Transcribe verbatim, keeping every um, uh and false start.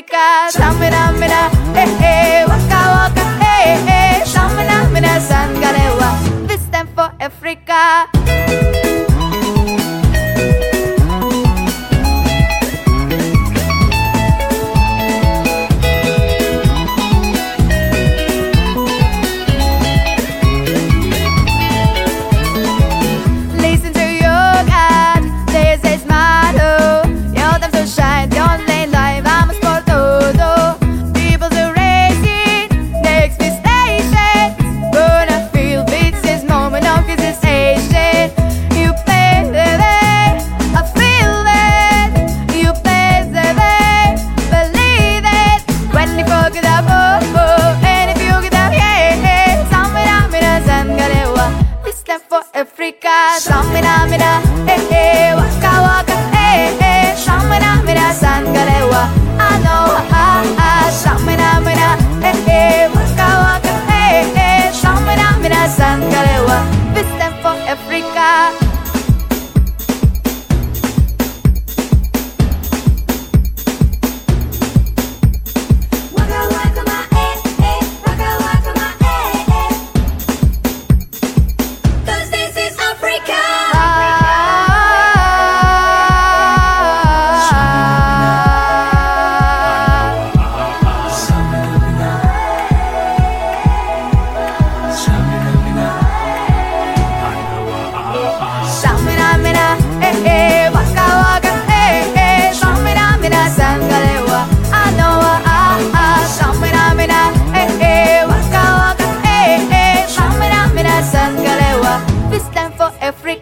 Africa. Shamina mina, eh eh, waka waka, eh eh. Shamina mina, sangalewa. This time for Africa. Africa, shamina mina, eh eh, waka waka, eh eh, shamina mina, sangalewa. I know, ah ah, shamina mina, eh eh, waka waka, eh eh, shamina mina, sangalewa. This time for Africa. This time for Africa.